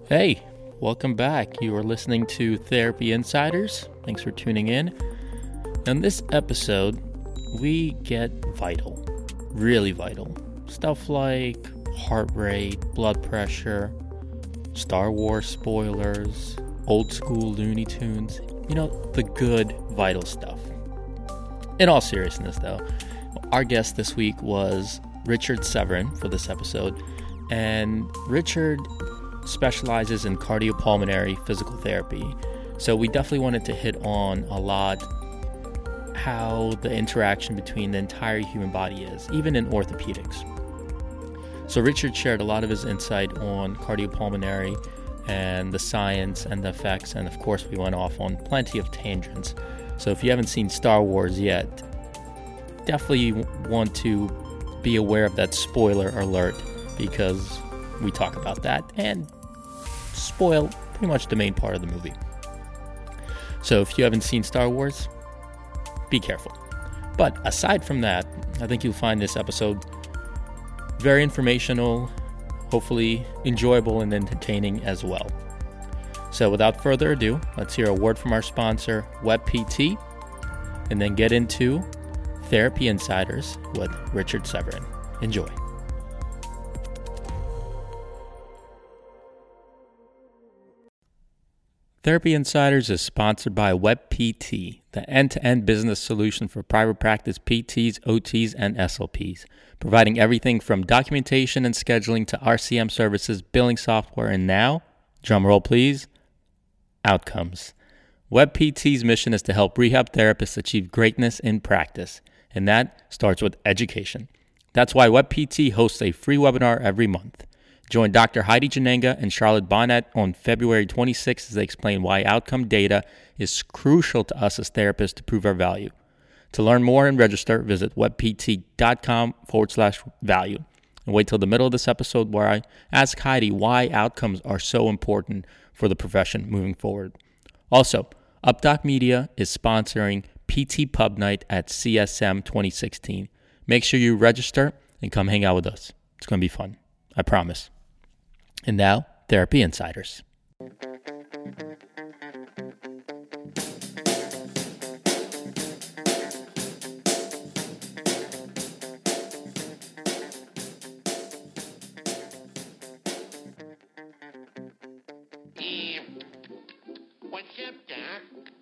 Hey, welcome back. You are listening to Therapy Insiders. Thanks for tuning in. In this episode, we get vital, really vital. Stuff like heart rate, blood pressure, Star Wars spoilers, old school Looney Tunes, the good, vital stuff. In all seriousness, though, our guest this week was Richard Severin for this episode, and Richard specializes in cardiopulmonary physical therapy. So we definitely wanted to hit on a lot how the interaction between the entire human body is, even in orthopedics. So Richard shared a lot of his insight on cardiopulmonary and the science and the effects, and of course we went off on plenty of tangents. So if you haven't seen Star Wars yet, definitely want to be aware of that spoiler alert, because we talk about that and spoil pretty much the main part of the movie. So if you haven't seen Star Wars, be careful. But aside from that, I think you'll find this episode very informational, hopefully enjoyable and entertaining as well. So without further ado, let's hear a word from our sponsor, WebPT, and then get into Therapy Insiders with Richard Severin. Enjoy. Therapy Insiders is sponsored by WebPT, the end-to-end business solution for private practice PTs, OTs, and SLPs, providing everything from documentation and scheduling to RCM services, billing software, and now, drumroll please, outcomes. WebPT's mission is to help rehab therapists achieve greatness in practice, and that starts with education. That's why WebPT hosts a free webinar every month. Join Dr. Heidi Janenga and Charlotte Bonnet on February 26th as they explain why outcome data is crucial to us as therapists to prove our value. To learn more and register, visit webpt.com/value. And wait till the middle of this episode where I ask Heidi why outcomes are so important for the profession moving forward. Also, UpDoc Media is sponsoring PT Pub Night at CSM 2016. Make sure you register and come hang out with us. It's going to be fun. I promise. And now, Therapy Insiders. What's up, Doc?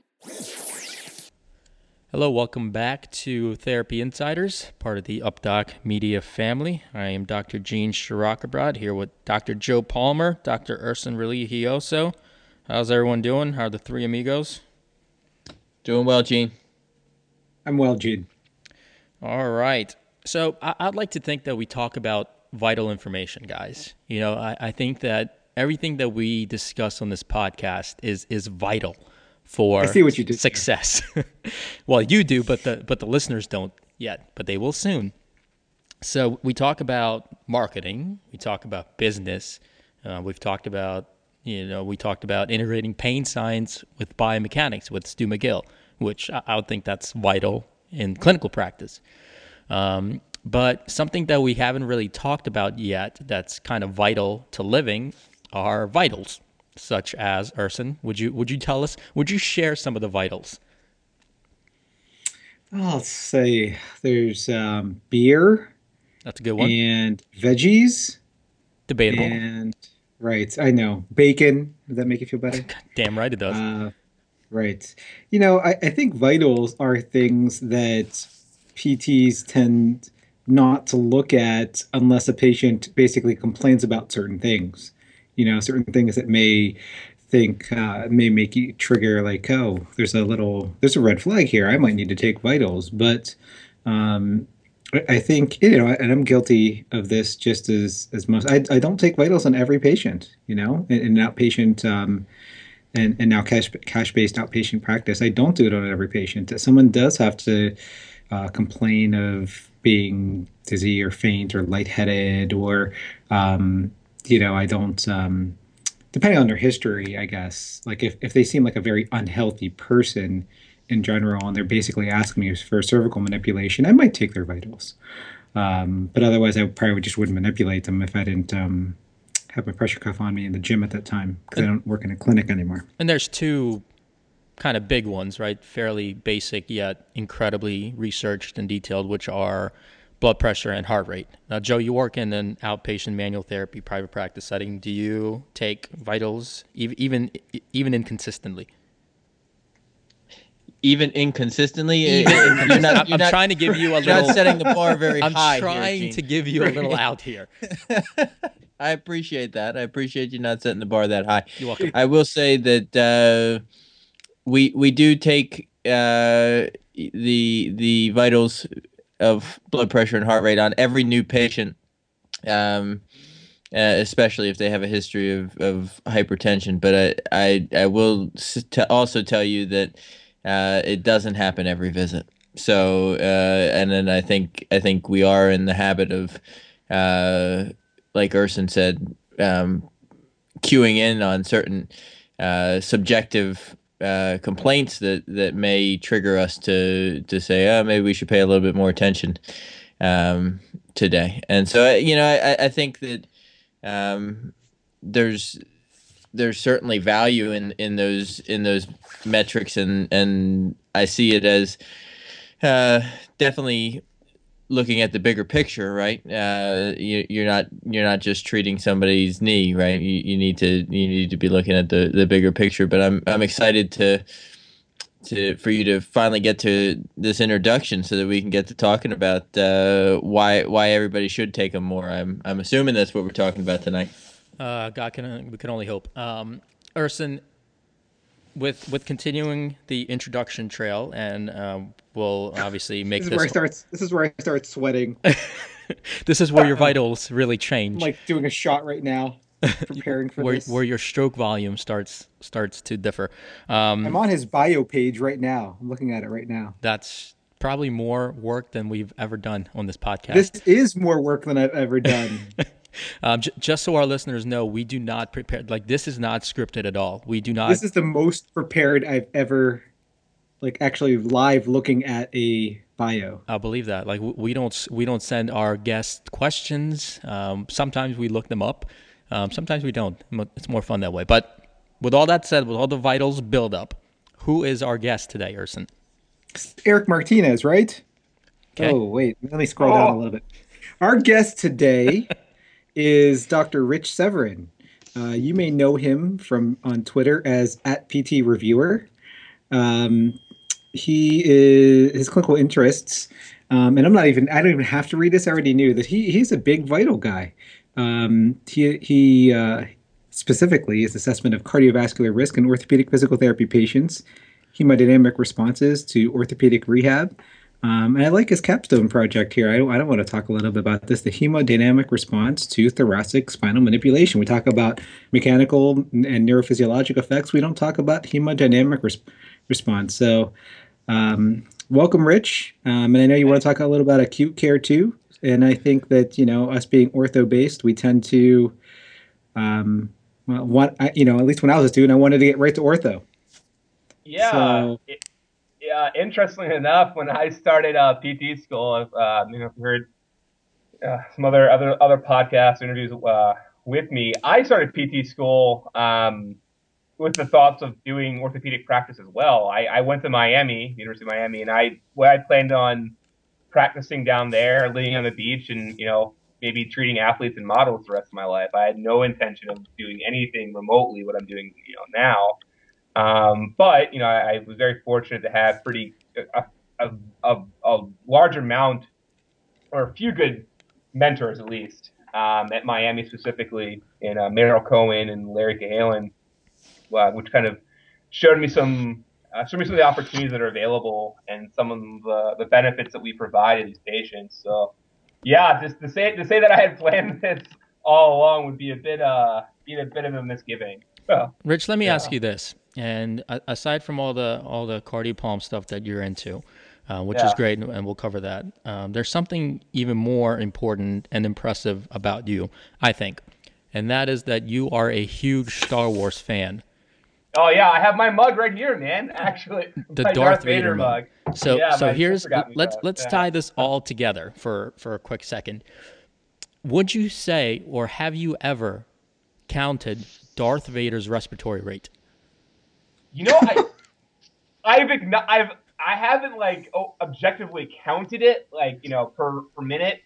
Hello, welcome back to Therapy Insiders, part of the UpDoc Media family. I am Dr. Gene Shirakabrad here with Dr. Joe Palmer, Dr. Urson Religioso. How's everyone doing? How are the three amigos? Doing well, Gene. I'm well, Gene. All right. So I'd like to think that we talk about vital information, guys. I think that everything that we discuss on this podcast is vital for I see what you did success. Well, you do, but the listeners don't yet, but they will soon. So we talk about marketing, we talk about business, we've talked about integrating pain science with biomechanics with Stu McGill, which I would think that's vital in clinical practice. But something that we haven't really talked about yet that's kind of vital to living are vitals. Such as, Urson, would you tell us, would you share some of the vitals? I'll say there's beer. That's a good one. And veggies. Debatable. And, right, I know. Bacon. Does that make you feel better? Damn right it does. Right. I think vitals are things that PTs tend not to look at unless a patient basically complains about certain things. Certain things that may make you trigger like, oh, there's a red flag here. I might need to take vitals. But I think, and I'm guilty of this just as most. I don't take vitals on every patient, in outpatient and now cash-based outpatient practice. I don't do it on every patient. Someone does have to complain of being dizzy or faint or lightheaded or I don't, depending on their history, I guess, like if they seem like a very unhealthy person in general and they're basically asking me for cervical manipulation, I might take their vitals. But otherwise, I probably just wouldn't manipulate them if I didn't have my pressure cuff on me in the gym at that time because I don't work in a clinic anymore. And there's two kind of big ones, right? Fairly basic yet incredibly researched and detailed, which are blood pressure and heart rate. Now, Joe, you work in an outpatient manual therapy private practice setting. Do you take vitals even inconsistently? Even inconsistently, I'm trying to give you a little. You're not setting the bar very I'm high. I'm trying here, to give you a little out here. I appreciate that. I appreciate you not setting the bar that high. You're welcome. I will say that we do take the vitals of blood pressure and heart rate on every new patient, especially if they have a history of hypertension. But I will also tell you that it doesn't happen every visit. So and then I think we are in the habit of, like Ersin said, queuing in on certain subjective complaints that may trigger us to say, oh, maybe we should pay a little bit more attention today. And so I think that there's certainly value in those metrics, and I see it as definitely looking at the bigger picture, right? You're not just treating somebody's knee, right? You need to be looking at the bigger picture. But I'm excited for you to finally get to this introduction so that we can get to talking about why everybody should take them more. I'm assuming that's what we're talking about tonight. We can only hope. Ersin, with continuing the introduction trail, and we'll obviously make this. This is where I start sweating. This is where your vitals really change. I'm like doing a shot right now, preparing for this. Where your stroke volume starts to differ. I'm on his bio page right now. I'm looking at it right now. That's probably more work than we've ever done on this podcast. This is more work than I've ever done. Just so our listeners know, we do not prepare. Like, this is not scripted at all. We do not. This is the most prepared I've ever, actually live looking at a bio. I'll believe that. Like, we don't send our guests questions. Sometimes we look them up. Sometimes we don't. It's more fun that way. But with all that said, with all the vitals build up, who is our guest today, Ersin? Eric Martinez, right? Okay. Oh, wait. Let me scroll down a little bit. Our guest today is Dr. Rich Severin. You may know him on Twitter as @PT-Reviewer. His clinical interests, and I don't even have to read this. I already knew that he's a big vital guy. He specifically his assessment of cardiovascular risk in orthopedic physical therapy patients, hemodynamic responses to orthopedic rehab. And I like his capstone project here. I don't want to talk a little bit about this. The hemodynamic response to thoracic spinal manipulation. We talk about mechanical and neurophysiologic effects. We don't talk about hemodynamic response. So welcome, Rich. And I know you want to talk a little about acute care too. And I think that, us being ortho-based, we tend to, at least when I was a student, I wanted to get right to ortho. Yeah. So, interestingly enough, when I started PT school, I've heard some other podcast interviews with me. I started PT school with the thoughts of doing orthopedic practice as well. I went to Miami, University of Miami, and I planned on practicing down there, living on the beach, and maybe treating athletes and models the rest of my life. I had no intention of doing anything remotely what I'm doing now. But I was very fortunate to have a large amount, or a few good mentors at least, at Miami specifically, in Meryl Cohen and Larry Cahalan, which kind of showed me some of the opportunities that are available and some of the benefits that we provide to these patients. So, yeah, just to say that I had planned this all along would be a bit of a misgiving. So, Rich, let me ask you this. And aside from all the cardiopulm stuff that you're into, which is great, and we'll cover that, there's something even more important and impressive about you, I think, and that is that you are a huge Star Wars fan. Oh yeah, I have my mug right here, man. Actually, the my Darth Vader mug. So here's let's Yeah. tie this all together for a quick second. Would you say, or have you ever counted Darth Vader's respiratory rate? You know, I haven't like objectively counted it like per minute.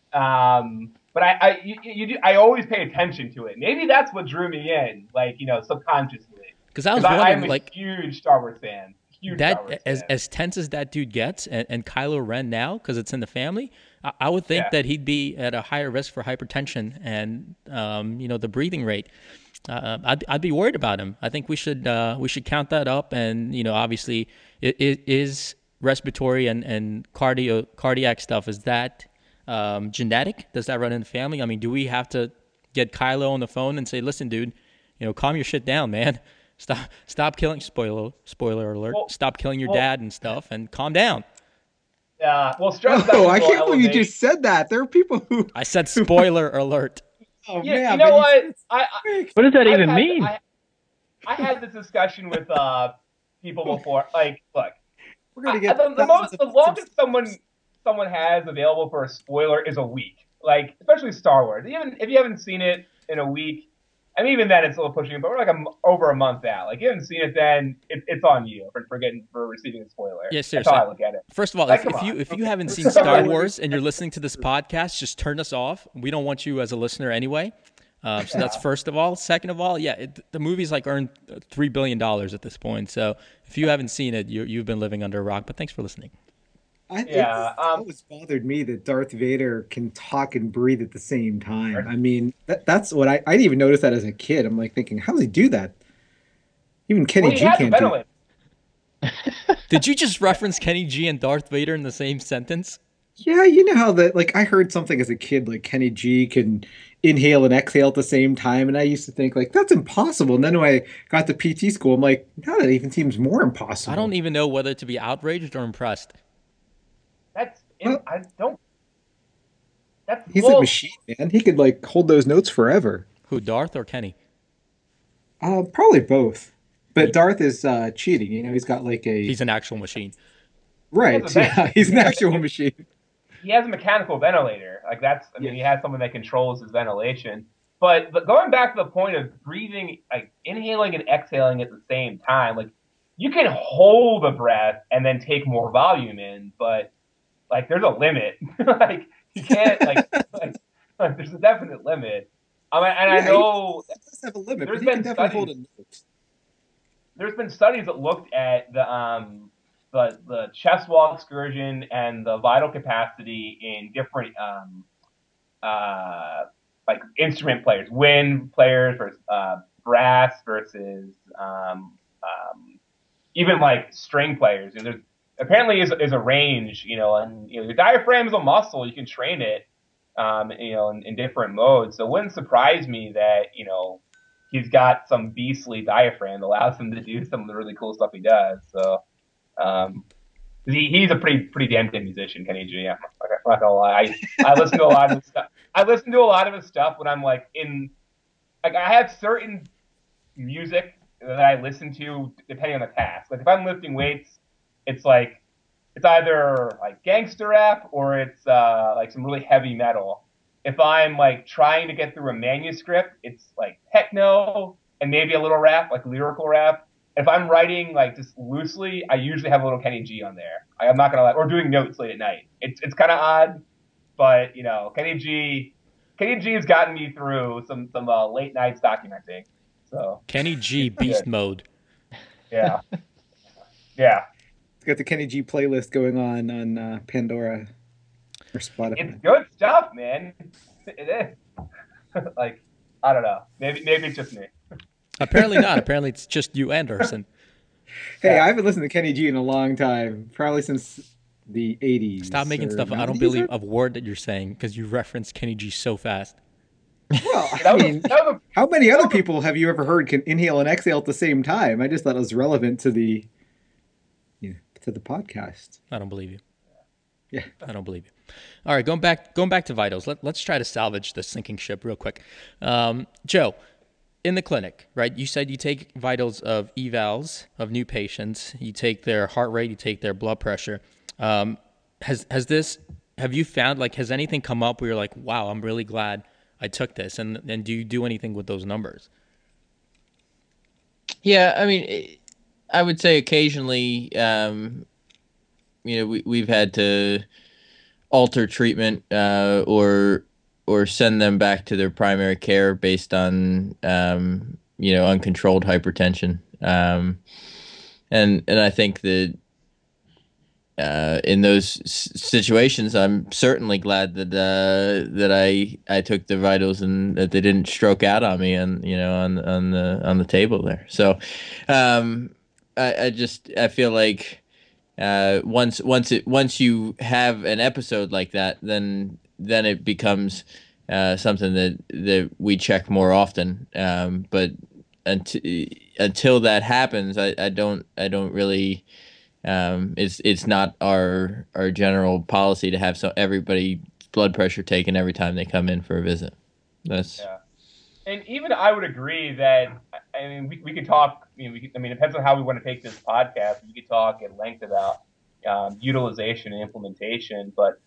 But I always pay attention to it. Maybe that's what drew me in, like subconsciously. Because I was wondering, I'm a like, huge Star Wars fan. that as tense as that dude gets, and Kylo Ren now, because it's in the family, I would think that he'd be at a higher risk for hypertension and the breathing rate. I'd be worried about him. I think we should count that up, and obviously it is respiratory and cardiac stuff. Is that genetic? Does that run in the family? I mean, do we have to get Kylo on the phone and say, listen, dude, calm your shit down, man. Stop killing, spoiler alert, stop killing your dad and stuff, and calm down. Well, stress. Oh, I can't believe you just said that. There are people who. I said spoiler alert. Oh, yeah, man, you know what? What does that even mean? I had this discussion with people before. Like, look, We're gonna get the longest someone has available for a spoiler is a week. Like, especially Star Wars. Even if you haven't seen it in a week, I mean, even then it's a little pushing it, but we're like over a month out. Like, you haven't seen it, then it's on you for receiving a spoiler. Yeah, seriously. That's how I look at it. First of all, Like, if you haven't seen Star Wars and you're listening to this podcast, just turn us off. We don't want you as a listener anyway. So that's first of all. Second of all, the movie's like earned $3 billion at this point. So if you haven't seen it, you've been living under a rock. But thanks for listening. It's always bothered me that Darth Vader can talk and breathe at the same time. I mean, that's what I didn't even notice that as a kid. I'm like thinking, how does he do that? Even Kenny G can't do it. Did you just reference Kenny G and Darth Vader in the same sentence? Yeah, you know how that, like, I heard something as a kid, like Kenny G can inhale and exhale at the same time, and I used to think, like, that's impossible. And then when I got to PT school, I'm like, now that even seems more impossible. I don't even know whether to be outraged or impressed. He's a machine, man. He could, like, hold those notes forever. Who, Darth or Kenny? Probably both. But Darth is cheating, he's got like He's an actual machine. Right, he's an actual machine. He has a mechanical ventilator. Like, he has something that controls his ventilation. But going back to the point of breathing, like inhaling and exhaling at the same time, like you can hold a breath and then take more volume in, but like there's a limit. Like you can't like there's a definite limit. I know it does have a limit. There's but been he can definitely hold studies. a note. There's been studies that looked at the chest wall excursion and the vital capacity in different like instrument players, wind players versus brass versus even like string players. And there's apparently is a range, and the diaphragm is a muscle. You can train it, in different modes. So it wouldn't surprise me that he's got some beastly diaphragm that allows him to do some of the really cool stuff he does. So. He's a pretty damn good musician, Kenny G. I'm not gonna lie. I listen to a lot of his stuff. I listen to a lot of his stuff when I'm like I have certain music that I listen to depending on the task. Like if I'm lifting weights, it's either like gangster rap or it's like some really heavy metal. If I'm like trying to get through a manuscript, it's like techno and maybe a little rap, like lyrical rap. If I'm writing like just loosely, I usually have a little Kenny G on there. I'm not gonna lie, or doing notes late at night. It's kind of odd, but Kenny G has gotten me through some late nights documenting. So Kenny G beast mode. Yeah. It's got the Kenny G playlist going on Pandora or Spotify. It's good stuff, man. It is. Like I don't know. Maybe it's just me. Apparently not. Apparently it's just you, Anderson. Hey, I haven't listened to Kenny G in a long time, probably since the 80s. Stop making stuff. I don't believe a word that you're saying because you reference Kenny G so fast. Well, I mean, how many other people have you ever heard can inhale and exhale at the same time? I just thought it was relevant to the podcast. I don't believe you. Yeah, I don't believe you. All right, going back to vitals. Let's try to salvage this sinking ship real quick. Joe. In the clinic, right? You said you take vitals of evals of new patients. You take their heart rate. You take their blood pressure. Have you found has anything come up where you're like, wow, I'm really glad I took this, and do you do anything with those numbers? Yeah, I mean, I would say occasionally, we've had to alter treatment, or send them back to their primary care based on uncontrolled hypertension. And I think that in those situations, I'm certainly glad that I took the vitals and that they didn't stroke out on me and on the table there. So I feel like once you have an episode like that, then it becomes something that we check more often. But until that happens, I don't really. It's not our general policy to have everybody's blood pressure taken every time they come in for a visit. Yeah. And even I would agree that, I mean, we could talk, it depends on how we want to take this podcast. We could talk at length about utilization and implementation. But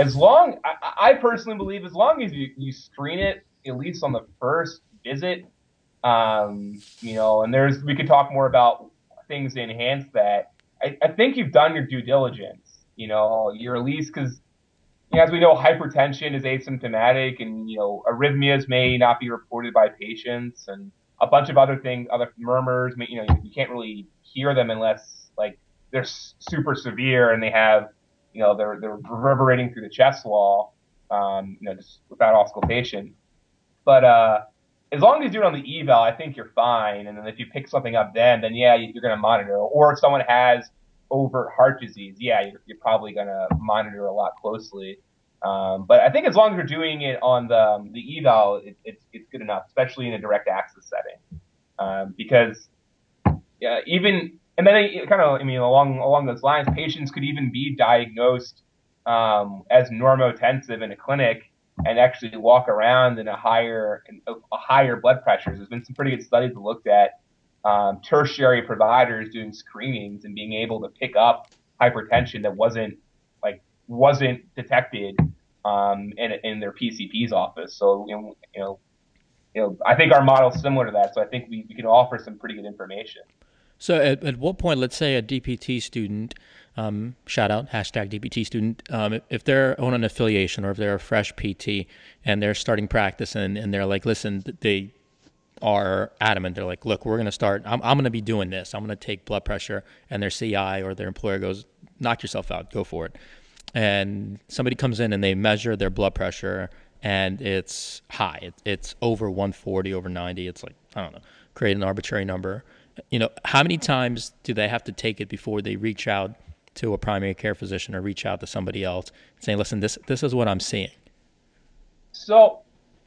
I personally believe as long as you screen it, at least on the first visit, and we could talk more about things to enhance that. I think you've done your due diligence, you're at least, because as we know, hypertension is asymptomatic, and arrhythmias may not be reported by patients, and a bunch of other things, other murmurs. You can't really hear them unless like they're super severe and they have, they're reverberating through the chest wall, just without auscultation. But as long as you do it on the eval, I think you're fine. And then if you pick something up then yeah, you're going to monitor. Or if someone has overt heart disease, yeah, you're probably going to monitor a lot closely. But I think as long as you're doing it on the eval, it's good enough, especially in a direct access setting. Because even, and then along those lines, patients could even be diagnosed as normotensive in a clinic and actually walk around in a higher blood pressure. There's been some pretty good studies that looked at tertiary providers doing screenings and being able to pick up hypertension that wasn't detected in their PCP's office. So I think our model is similar to that. So I think we can offer some pretty good information. So at what point, let's say a DPT student, shout out, #DPT student, if they're on an affiliation or if they're a fresh PT and they're starting practice and they're like, listen, they are adamant. They're like, look, we're going to start, I'm going to be doing this. I'm going to take blood pressure, and their CI or their employer goes, knock yourself out, go for it. And somebody comes in and they measure their blood pressure and it's high. It's over 140, over 90. It's like, I don't know, create an arbitrary number. How many times do they have to take it before they reach out to a primary care physician or reach out to somebody else saying, listen, this is what I'm seeing? So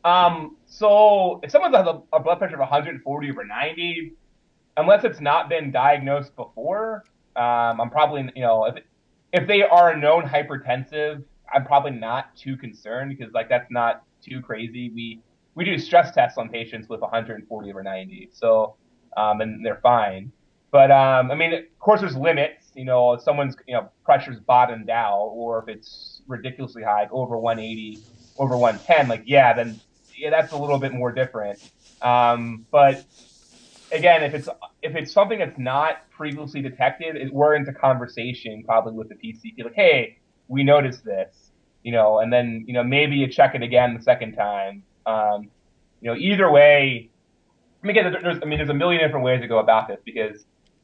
if someone has a blood pressure of 140 over 90, unless it's not been diagnosed before, I'm probably, if they are a known hypertensive, I'm probably not too concerned, because that's not too crazy. We do stress tests on patients with 140 over 90. So, and they're fine. But, of course there's limits, if someone's, pressure's bottomed out, or if it's ridiculously high, over 180, over 110, then that's a little bit more different. But again, if it's something that's not previously detected, we're into conversation probably with the PCP, like, hey, we noticed this, and then, maybe you check it again the second time. Either way, again, there's a million different ways to go about this, because,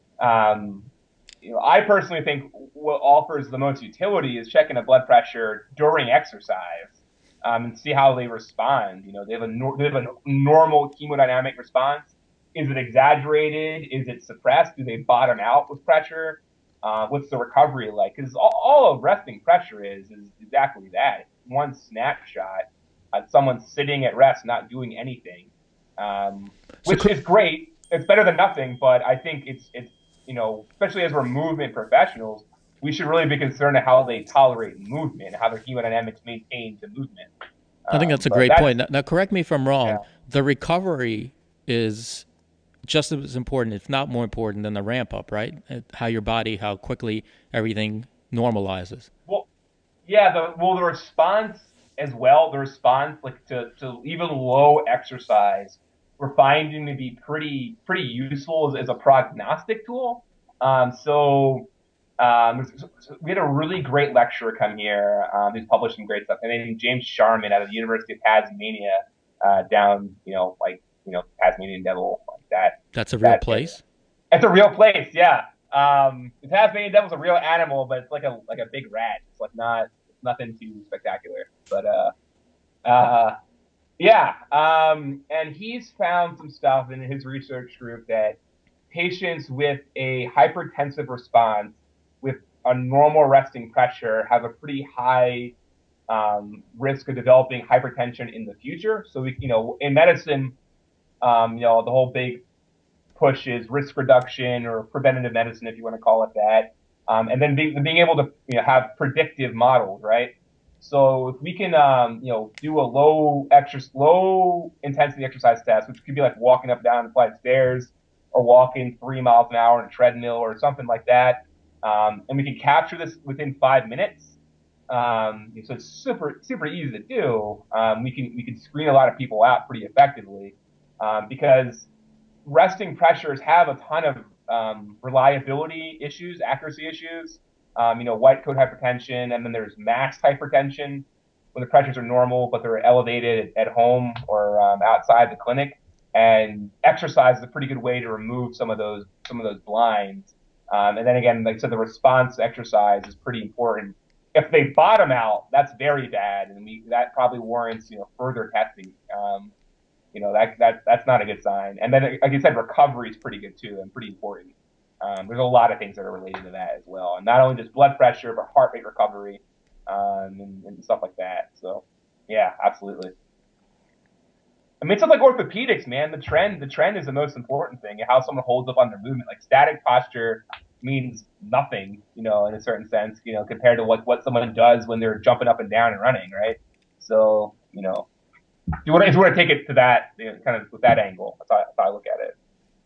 I personally think what offers the most utility is checking a blood pressure during exercise, and see how they respond. They have a normal hemodynamic response. Is it exaggerated? Is it suppressed? Do they bottom out with pressure? What's the recovery like? Because all of resting pressure is exactly that. One snapshot of someone sitting at rest, not doing anything, which is great. It's better than nothing, but I think it's especially as we're movement professionals, we should really be concerned of how they tolerate movement, how their hemodynamics maintain the movement. I think that's a great point. Now, correct me if I'm wrong. Yeah. The recovery is just as important, if not more important, than the ramp up, right? How quickly everything normalizes. Well, yeah. The response as well, the response like to even low exercise, we're finding to be pretty useful as a prognostic tool. So we had a really great lecturer come here. He's published some great stuff. And then James Sharman out of the University of Tasmania, down, Tasmanian Devil, like that. That's a real place? It's a real place, yeah. The Tasmanian Devil's a real animal, but it's like a big rat. It's like nothing too spectacular. But and he's found some stuff in his research group that patients with a hypertensive response with a normal resting pressure have a pretty high risk of developing hypertension in the future. So in medicine, the whole big push is risk reduction or preventative medicine, if you want to call it that. And then being able to have predictive models, right? So if we can do a low intensity exercise test, which could be like walking up and down a flight of stairs or walking 3 miles an hour on a treadmill or something like that, and we can capture this within 5 minutes. So it's super easy to do. We can screen a lot of people out pretty effectively because resting pressures have a ton of reliability issues, accuracy issues. White coat hypertension, and then there's masked hypertension when the pressures are normal but they're elevated at home or outside the clinic. And exercise is a pretty good way to remove some of those blinds. And then again, like I said, the response to exercise is pretty important. If they bottom out, that's very bad, and that probably warrants further testing. That's not a good sign. And then, like you said, recovery is pretty good too and pretty important. There's a lot of things that are related to that as well, and not only just blood pressure, but heart rate recovery, and stuff like that. So, yeah, absolutely. I mean, it's like orthopedics, man. The trend is the most important thing. How someone holds up on their movement. Like static posture means nothing, in a certain sense, compared to what someone does when they're jumping up and down and running, right? So, if you want to take it to that, kind of with that angle, that's how I look at it.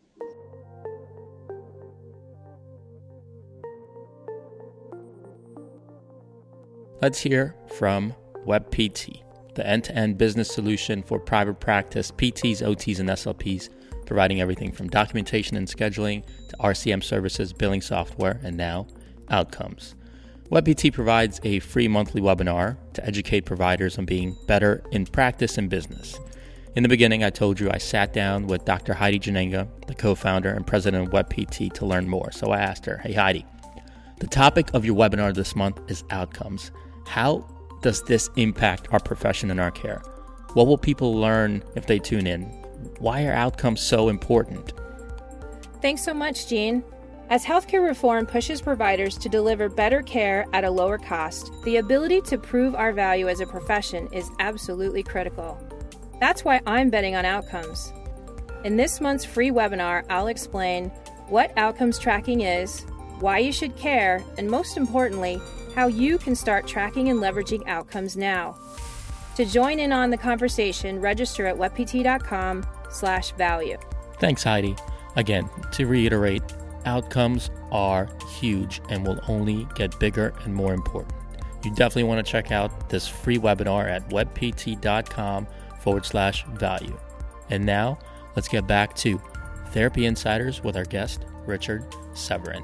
Let's hear from WebPT, the end-to-end business solution for private practice PTs, OTs, and SLPs, providing everything from documentation and scheduling to RCM services, billing software, and now outcomes. WebPT provides a free monthly webinar to educate providers on being better in practice and business. In the beginning, I told you I sat down with Dr. Heidi Janenga, the co-founder and president of WebPT, to learn more. So I asked her, hey Heidi, the topic of your webinar this month is outcomes. How does this impact our profession and our care? What will people learn if they tune in? Why are outcomes so important? Thanks so much, Gene. As healthcare reform pushes providers to deliver better care at a lower cost, the ability to prove our value as a profession is absolutely critical. That's why I'm betting on outcomes. In this month's free webinar, I'll explain what outcomes tracking is, why you should care, and most importantly, how you can start tracking and leveraging outcomes now. To join in on the conversation, register at webpt.com/value. Thanks, Heidi. Again, to reiterate, outcomes are huge and will only get bigger and more important. You definitely want to check out this free webinar at webpt.com/value. And now, let's get back to Therapy Insiders with our guest, Richard Severin.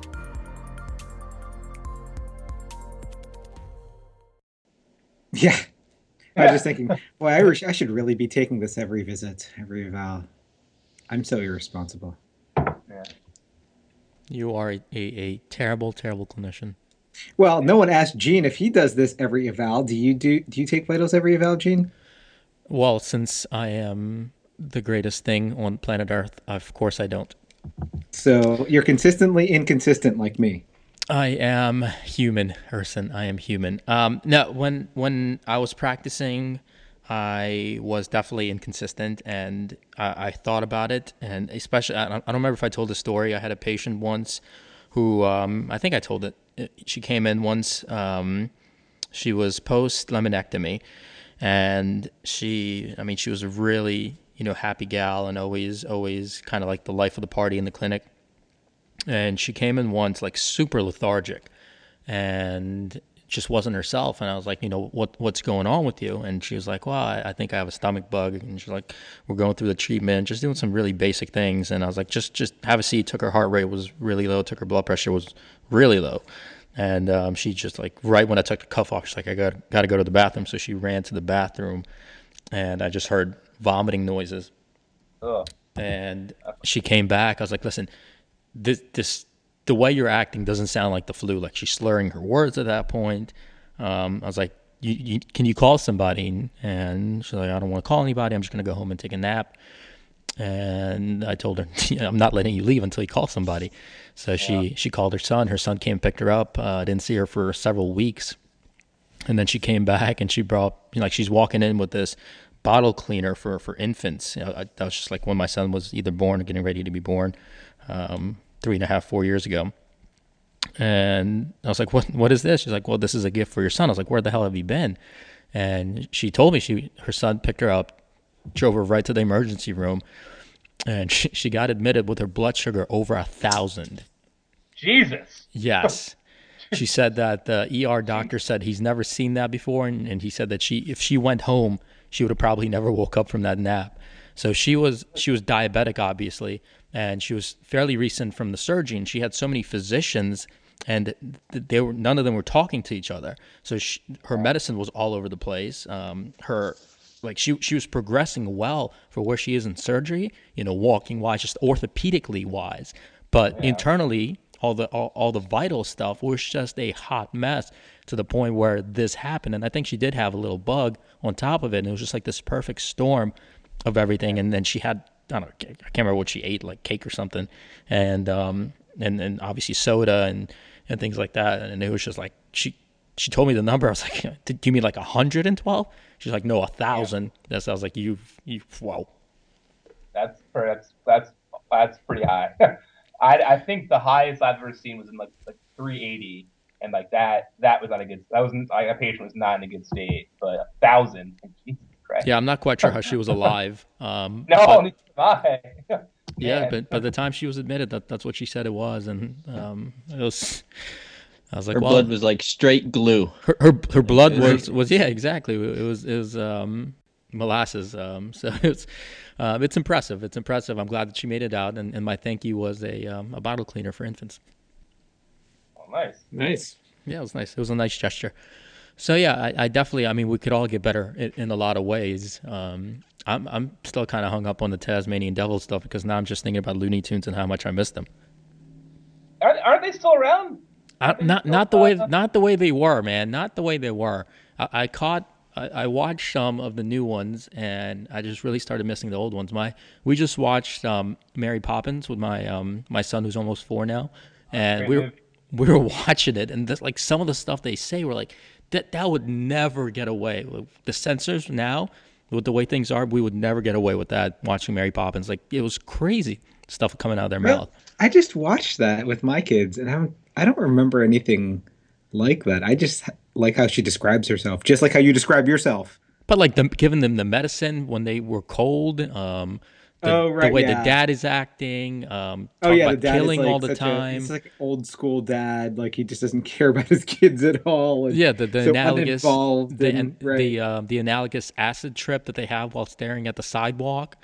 Yeah. I was just thinking, boy, I should really be taking this every visit, every eval. I'm so irresponsible. Yeah. You are a terrible, terrible clinician. Well, no one asked Gene if he does this every eval. Do you take vitals every eval, Gene? Well, since I am the greatest thing on planet Earth, of course I don't. So you're consistently inconsistent like me. I am human, Urson. I am human. No, when I was practicing, I was definitely inconsistent, and I thought about it. And especially, I don't remember if I told the story. I had a patient once who, I think I told it. She came in once. She was post-laminectomy, and she was a really, happy gal and always kind of like the life of the party in the clinic. And she came in once like super lethargic, and just wasn't herself. And I was like, what's going on with you? And she was like, well, I think I have a stomach bug. And she's like, we're going through the treatment, just doing some really basic things. And I was like, just have a seat. Took her heart rate was really low. Took her blood pressure was really low. And she just like, right when I took the cuff off, she's like, I got to go to the bathroom. So she ran to the bathroom, and I just heard vomiting noises. Ugh. And she came back. I was like, listen, the way you're acting doesn't sound like the flu. Like, she's slurring her words at that point. I was like, can you call somebody? And she's like, I don't want to call anybody. I'm just going to go home and take a nap. And I told her, I'm not letting you leave until you call somebody. So she called her son. Her son came and picked her up. I didn't see her for several weeks. And then she came back, and she brought, she's walking in with this bottle cleaner for infants. That was just like when my son was either born or getting ready to be born. 3.5, 4 years ago. And I was like, what is this? She's like, well, this is a gift for your son. I was like, where the hell have you been? And she told me her son picked her up, drove her right to the emergency room, and she got admitted with her blood sugar over 1,000. Jesus. Yes. She said that the ER doctor said he's never seen that before, and he said that if she went home, she would have probably never woke up from that nap. So she was diabetic, obviously, and she was fairly recent from the surgery, and she had so many physicians, and none of them were talking to each other. So her medicine was all over the place. She was progressing well for where she is in surgery, walking wise, just orthopedically wise, but internally, all the vital stuff was just a hot mess to the point where this happened. And I think she did have a little bug on top of it, and it was just like this perfect storm of everything. And then she had, I don't know, I can't remember what she ate, like cake or something, and obviously soda and things like that. And it was just like she told me the number. I was like, do you mean like 112? She's like, no, 1,000. I was like, you whoa. That's pretty high. I think the highest I've ever seen was in like 380, and like that was not a good. That wasn't, like, a patient was not in a good state, but 1,000. Jesus Christ. Yeah, I'm not quite sure how she was alive. No, neither am I. Yeah, but by the time she was admitted, that's what she said it was, and it was. I was like, her blood was like straight glue. Her blood was yeah, exactly. It was molasses. So it's impressive. It's impressive. I'm glad that she made it out, and my thank you was a bottle cleaner for infants. Oh, nice. Yeah, it was nice. It was a nice gesture. So yeah, I definitely. I mean, we could all get better in a lot of ways. I'm still kind of hung up on the Tasmanian Devil stuff because now I'm just thinking about Looney Tunes and how much I miss them. Aren't they still around? Not the way they were, man. Not the way they were. I watched some of the new ones, and I just really started missing the old ones. We just watched Mary Poppins with my son who's almost 4 now, and we were watching it, and like some of the stuff they say were like that would never get away. The censors now, with the way things are, we would never get away with that. Watching Mary Poppins, like it was crazy stuff coming out of their mouth. I just watched that with my kids, and I don't remember anything like that. I just like how she describes herself, just like how you describe yourself. But like giving them the medicine when they were cold. The way the dad is acting. The dad killing is like all the time. It's like old school dad. Like he just doesn't care about his kids at all. And the analogous the analogous acid trip that they have while staring at the sidewalk.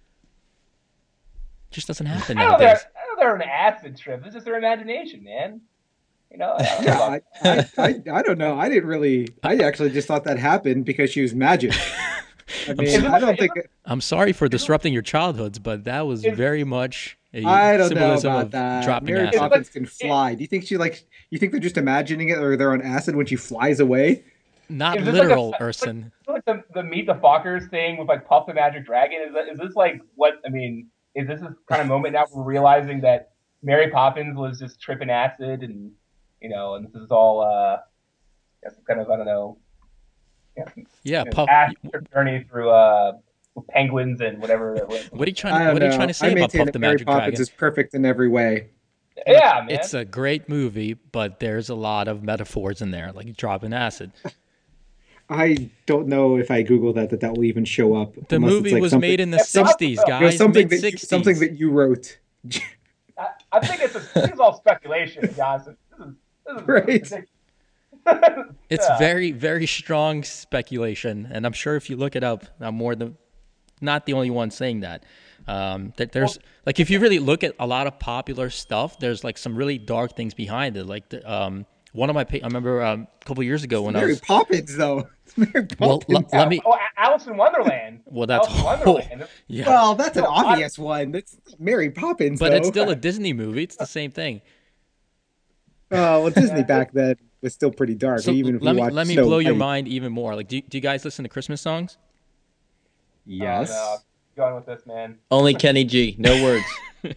Just doesn't happen nowadays. I know they're an acid trip. It's just their imagination, man. I don't know. I actually just thought that happened because she was magic. I mean, I don't think. I'm sorry for disrupting your childhoods, but that was very much a I don't know symbolism about of that. dropping Mary acid. Poppins can fly. Do you think you think they're just imagining it, or they're on acid when she flies away? Not literal, Urson. Like the Meet the Fockers thing with like Puff the Magic Dragon. Is this like what I mean? Is this a kind of moment now we're realizing that Mary Poppins was just tripping acid and and this is all kind of, I don't know. Yeah, Puff journey through penguins and whatever it was. What are you trying to say about Puff the Magic Dragon? Mary Poppins is perfect in every way. Yeah, man. It's a great movie, but there's a lot of metaphors in there, like dropping acid. I don't know if I Google that will even show up. The movie was made in the 60s, guys. Something that you wrote. I think it's all speculation, Johnson. This is right. It's Yeah. very, very strong speculation, and I'm sure if you look it up, I'm not the only one saying that. There's like if you really look at a lot of popular stuff, there's like some really dark things behind it. Like one of my, I remember a couple years ago when I Mary was Poppins, though. It's Mary well, Poppins. let me. Oh, Alice in Wonderland. Well, that's Alice in Wonderland. yeah, Well, that's an No, obvious one. That's not Mary Poppins, but though. it's still a Disney movie. It's the same thing. Oh, well, Disney back then was still pretty dark. So even if let you me watch let me Snow blow your White. mind even more. Like, do you guys listen to Christmas songs? Yes. Oh, no. Going with this, man. Only Kenny G. No words.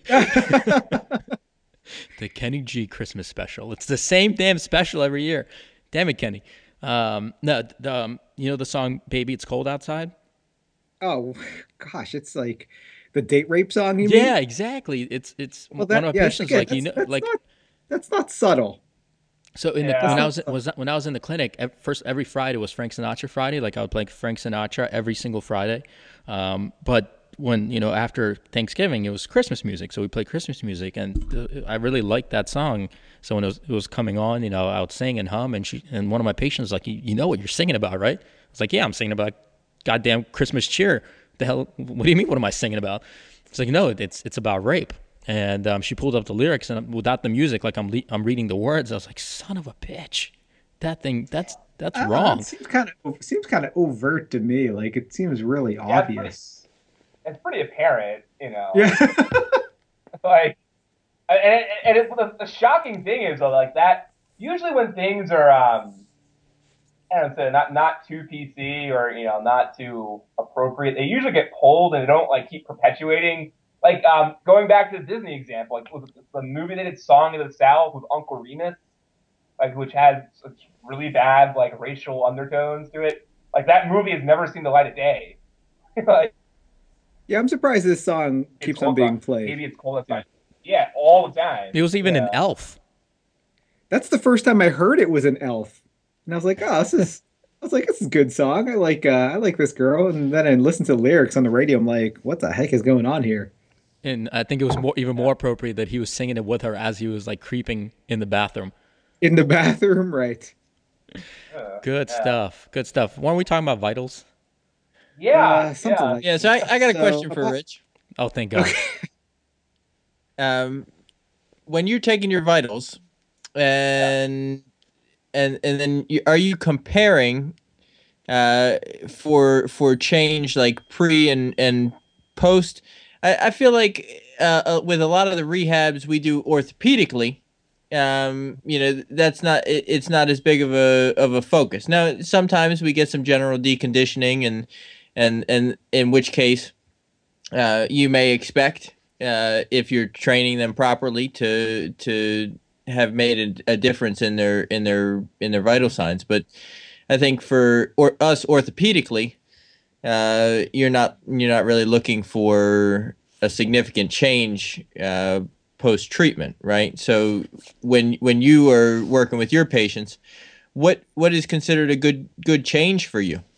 The Kenny G Christmas special. It's the same damn special every year. Damn it, Kenny. No, you know the song "Baby It's Cold Outside"? Oh, gosh, it's like the date rape song. You Yeah, mean? exactly. It's Well, one of my patients again, like you know like that's not subtle. so in Yeah. the when I was in the clinic every Friday was Frank Sinatra Friday. Like I would play Frank Sinatra every single Friday. But when after Thanksgiving it was Christmas music, so we played Christmas music, and I really liked that song. So when it was coming on, I would sing and hum, and one of my patients was like, you know what you're singing about, right? I was like, yeah, I'm singing about goddamn Christmas cheer. The hell? What do you mean? What am I singing about? It's like, no, it's about rape. And she pulled up the lyrics, and without the music, like I'm reading the words. I was like, son of a bitch, that's wrong. It seems kind of overt to me. Like it seems really Yeah, obvious. It's pretty apparent, Yeah. Like, and the shocking thing is though, like that. Usually, when things are, I don't say not too PC or not too appropriate, they usually get pulled and they don't like keep perpetuating. Like going back to the Disney example, like was the movie they did "Song of the South" with Uncle Remus, like which had such really bad like racial undertones to it. Like that movie has never seen the light of day. Like, Yeah, I'm surprised this song keeps on being played. Maybe it's cold outside. Yeah, all the time. It was even an Yeah. elf. That's the first time I heard it was an elf, and I was like, "Oh, this is." I was like, "This is a good song. I like this girl." And then I listened to the lyrics on the radio. I'm like, "What the heck is going on here?" And I think it was even more appropriate that he was singing it with her as he was like creeping in the bathroom. In the bathroom, right? Good stuff. Good stuff. Weren't we talking about vitals? Yeah, something yeah. like Yeah, so I got a question for about- Rich. Oh, thank God. When you're taking your vitals, and then are you comparing for change like pre and post? I feel like with a lot of the rehabs we do orthopedically, that's not it's not as big of a focus. Now sometimes we get some general deconditioning and in which case you may expect if you're training them properly to have made a difference in their vital signs. But I think for us orthopedically, you're not really looking for a significant change post treatment, right? So when you are working with your patients, what is considered a good change for you?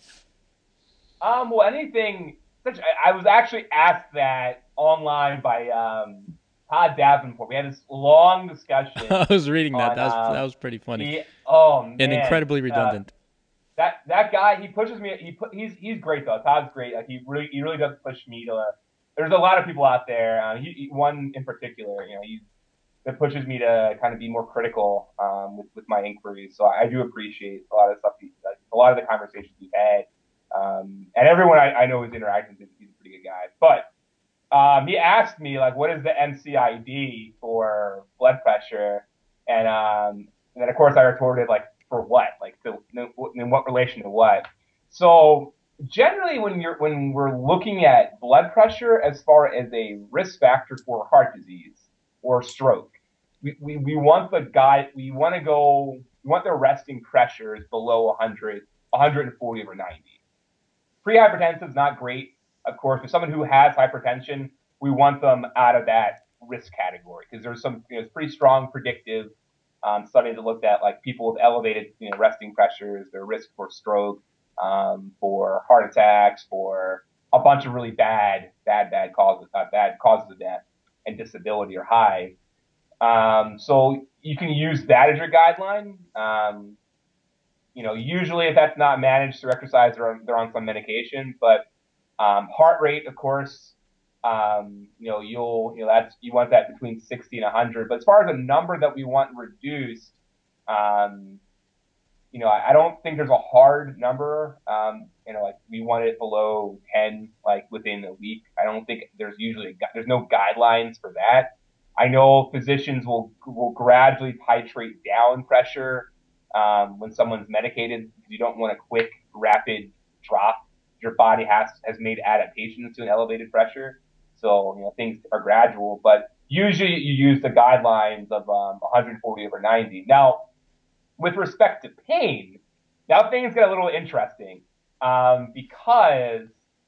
Well, anything. I was actually asked that online by Todd Davenport. We had this long discussion. I was reading that. on, That was pretty funny. Oh man, And incredibly redundant. That guy, he pushes me. He's great though. Todd's great. Like he really does push me to. There's a lot of people out there. One in particular, that pushes me to kind of be more critical with my inquiries. So I do appreciate a lot of stuff. A lot of the conversations we've had. And everyone I know who's interacting with him, he's a pretty good guy. But he asked me, like, what is the NCID for blood pressure? And then, of course, I retorted, like, for what? Like, in what relation to what? So generally, when we're looking at blood pressure as far as a risk factor for heart disease or stroke, we want we want their resting pressures below 100, 140 over 90. Pre-hypertensive is not great, of course. For someone who has hypertension, we want them out of that risk category because there's some pretty strong predictive studies that looked at like people with elevated resting pressures, their risk for stroke, for heart attacks, for a bunch of really bad causes of death and disability are high. So you can use that as your guideline. usually if that's not managed through exercise, they're on some medication. But heart rate, of course, you want that between 60 and 100. But as far as a number that we want reduced, I don't think there's a hard number. Like we want it below 10, like within a week. I don't think there's no guidelines for that. I know physicians will gradually titrate down pressure when someone's medicated, because you don't want a quick, rapid drop. Your body has made adaptations to an elevated pressure, so things are gradual. But usually you use the guidelines of 140/90. Now, with respect to pain, now things get a little interesting because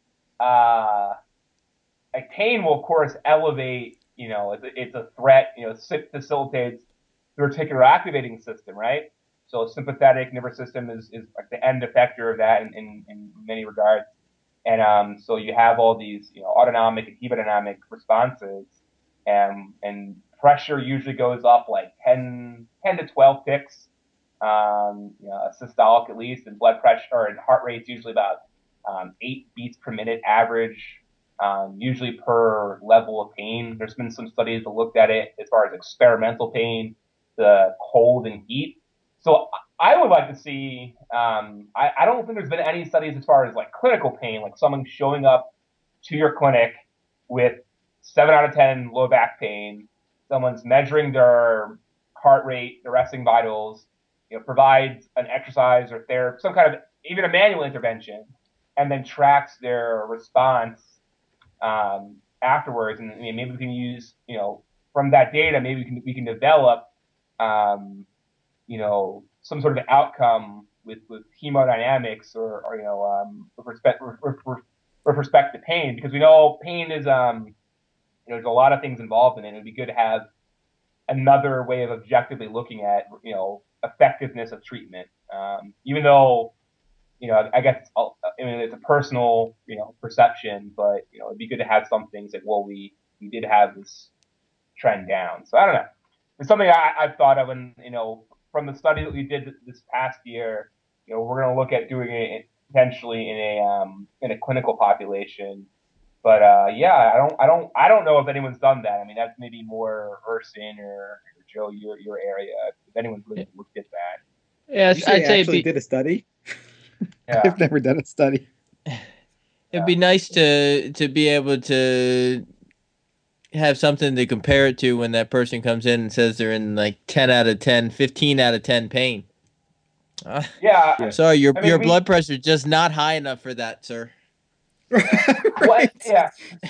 pain will, of course, elevate. It's a threat. SIP facilitates the reticular activating system, right? So sympathetic nervous system is like the end effector of that in many regards. And so you have all these autonomic and hemodynamic responses, and pressure usually goes up like 10 to 12 ticks, systolic at least, and blood pressure and heart rate's usually about 8 beats per minute average, usually per level of pain. There's been some studies that looked at it as far as experimental pain, the cold and heat. So I would like to see, I don't think there's been any studies as far as like clinical pain, like someone showing up to your clinic with 7 out of 10 low back pain, someone's measuring their heart rate, their resting vitals, provides an exercise or therapy, some kind of, even a manual intervention, and then tracks their response afterwards. And maybe we can use, from that data, maybe we can develop, some sort of outcome with hemodynamics or with respect to pain, because we know pain is, there's a lot of things involved in it. It would be good to have another way of objectively looking at, effectiveness of treatment. Even though, I guess it's a personal, perception, but, it'd be good to have some things like, well, we did have this trend down. So I don't know. It's something I've thought of, and, from the study that we did this past year, we're going to look at doing it potentially in a clinical population. But I don't know if anyone's done that. I mean, that's maybe more Ursin or Joe, your area, if anyone's really looked at that. Yes, I'd say actually did a study. Yeah. I've never done a study. It'd be nice to be able to have something to compare it to when that person comes in and says they're in like 10 out of 10, 15 out of 10 pain. Sorry, your blood pressure is just not high enough for that, sir. Right. Yeah.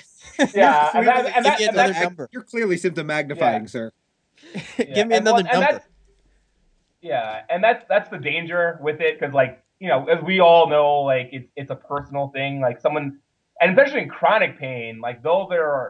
You're clearly symptom magnifying, sir. Give me another number. And that's the danger with it, because as we all know, like it's a personal thing. Like someone, and especially in chronic pain, like though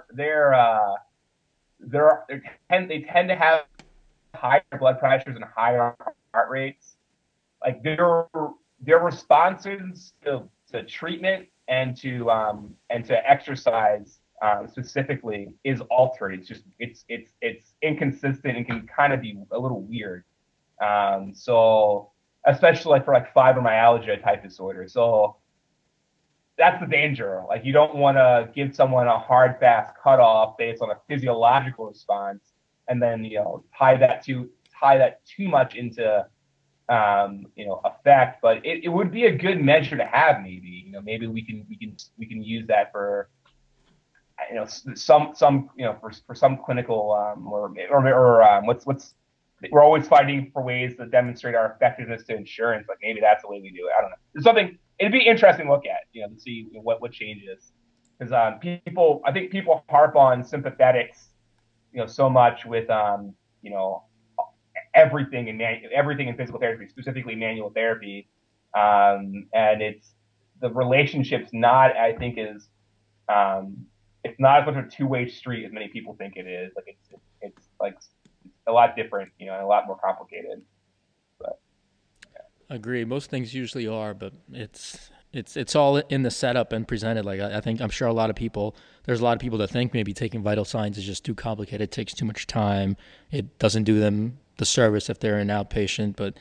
they tend to have higher blood pressures and higher heart rates. Like their responses to treatment and to exercise specifically is altered. It's just it's inconsistent and can kind of be a little weird. So especially for fibromyalgia type disorder. So that's the danger. Like you don't want to give someone a hard, fast cutoff based on a physiological response, and then tie that too much into effect. But it would be a good measure to have. Maybe maybe we can use that for some for some clinical or what's we're always fighting for ways to demonstrate our effectiveness to insurance. Like maybe that's the way we do it. I don't know. It's something. It'd be interesting to look at, to see what changes, because I think people harp on sympathetics, so much with everything in physical therapy, specifically manual therapy, and it's the relationship's not, I think, is it's not as much of a two-way street as many people think it is. Like it's like a lot different, and a lot more complicated. But Agree. Most things usually are, but it's all in the setup and presented. Like I'm sure there's a lot of people that think maybe taking vital signs is just too complicated. It takes too much time. It doesn't do them the service if they're an outpatient. But